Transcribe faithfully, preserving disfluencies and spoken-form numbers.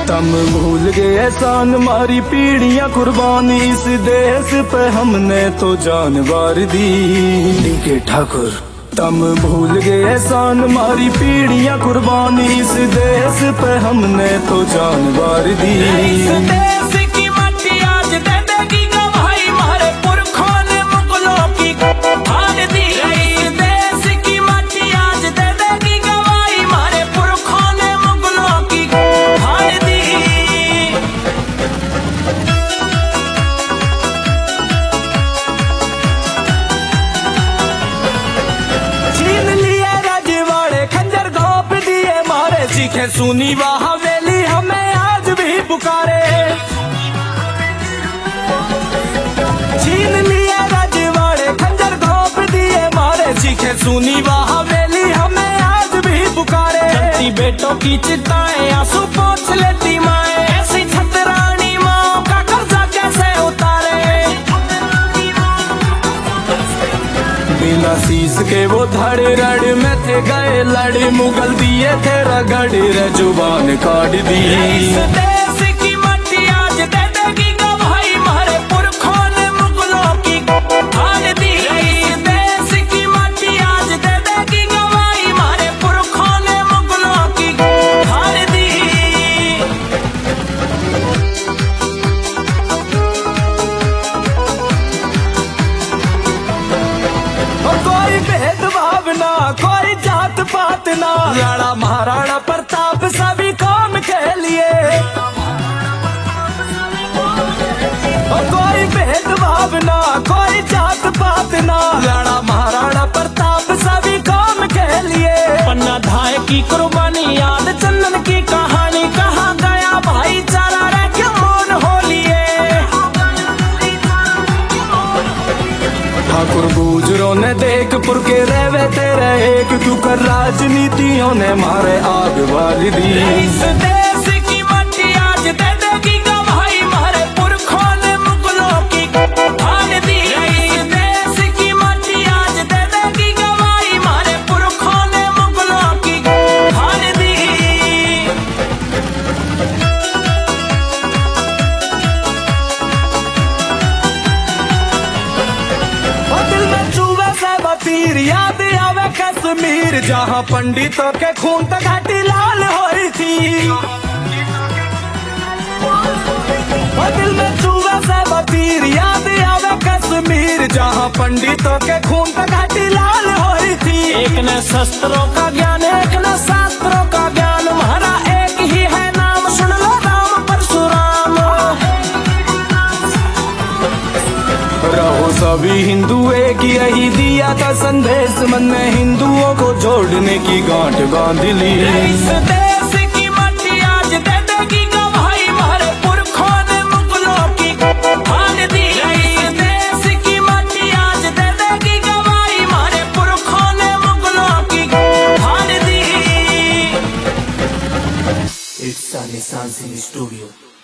तुम भूल गए एहसान मारी पीढ़ियां कुर्बानी, इस देश पे हमने तो जान वार दी। के ठाकुर तुम भूल गए एहसान मारी पीढ़ियां कुर्बानी, इस देश पे हमने तो जान वार दी। देश की मट्टी आज दे देगी गवाही, हमारे पुरखों ने मुगलों की हार दी। देश की मट्टी आज दे देगी गवाही, हमारे पुरखों ने मुगलों की हार दी। छीन लिए रजवाड़े खंजर घोंप दिए मारे, सीखे सुनी वह हवेली हमें आज भी पुकारे। छीन लिए रजवाड़े खंजर घोंप दिए मारे, सीखे सुनी वह हवेली हमें आज भी पुकारे। जलती बेटों की चिताएं आंसू पोंछ लेती माएं, ऐसी छतरानी माँ का कर्जा कैसे उतारे। बिना शीश के वो धड़े रड़ में थे गए लड़े, मुगल दिए थे रगड़ रे जुबान काट दी। देश की मट्टी आज दे देगी गवाही, हमारे पुरखों ने मुगलों की हार दी। देश की मट्टी आज दे देगी गवाही, हमारे पुरखों ने मुगलों की हार दी। कोई भेदभाव ना, कोई जात पात ना, राणा महाराणा प्रताप सभी काम के लिए। कोई भेदभाव ना, कोई जात पात ना, राणा महाराणा प्रताप सभी काम के लिए। पन्ना धाय की कुर्बानी याद चंदन की कहानी, कहा गया भाईचारा रे क्यों मौन हो लिए। ठाकुर गुजरों ने देखपुर के रहवे तेरे एक, क्यों कर राजनीतियों ने मारे आग बाल दी। इस देश की मट्टी आज दे देगी गवाही, हमारे पुरखों ने मुगलों की हार दी। इस देश की मट्टी आज दे देगी गवाही, हमारे पुरखों ने मुगलों की हार दी। दिल में चूहे से बतीर याद आवे कश्मीर, जहाँ पंडितों के खून तक घाटी लाल हुई थी। दिल में चूहे से बतीर याद आवे कश्मीर, जहाँ पंडितों के खून तक घाटी लाल हुई थी। एक ने शस्त्रों का ज्ञान, एक ने शास्त्रों का ज्ञान, हमारा एक ही है नाम, सुन लो राम परशुराम। रहो सभी हिंदू एक, यही दिया था संदेश, मन में हिंदुओं को जोड़ने की गांठ बांध ली। इस देश की मट्टी आज दे देगी गवाही, हमारे पुरखों ने मुगलों की हार दी। इस देश की मट्टी आज दे देगी गवाही, हमारे पुरखों ने मुगलों की हार दी। It's Sunny Sun Studio.